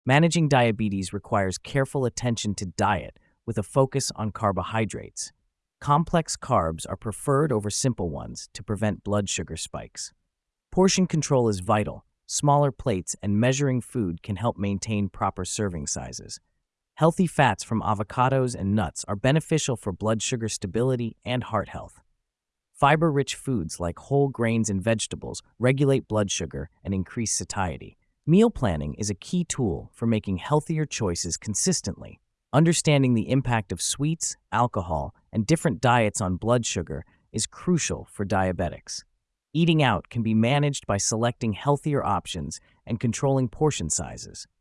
Managing diabetes requires careful attention to diet with a focus on carbohydrates. Complex carbs are preferred over simple ones to prevent blood sugar spikes. Portion control is vital. Smaller plates and measuring food can help maintain proper serving sizes. Healthy fats from avocados and nuts are beneficial for blood sugar stability and heart health. Fiber-rich foods like whole grains and vegetables regulate blood sugar and increase satiety. Meal planning is a key tool for making healthier choices consistently. Understanding the impact of sweets, alcohol, and different diets on blood sugar is crucial for diabetics. Eating out can be managed by selecting healthier options and controlling portion sizes.